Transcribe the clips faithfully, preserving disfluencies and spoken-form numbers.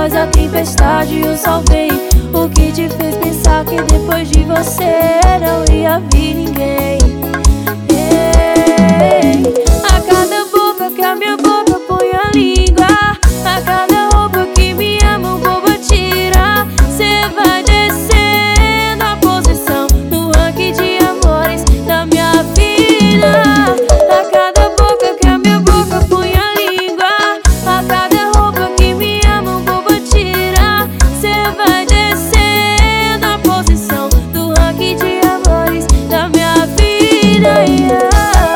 após a tempestade o sol vem. O que te fez pensar que depois de você não ia vir ninguém? Ei, a cada boca que a minha boca põe a língua, a cada roupa que me ama o bobo tira, cê vai descendo a posição no ranking de amores da minha vida. A cada boca que a minha boca põe a língua, a cada roupa que me ama o bobo tira, cê vai descendo a posição do ranking de amores da minha vida. Yeah.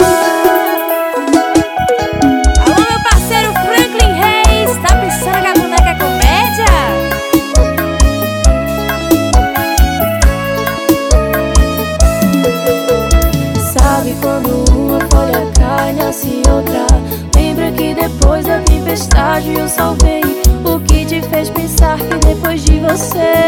Quando uma folha cai, nasce outra. Lembra que depois da tempestade o sol vem. O que te fez pensar que depois de você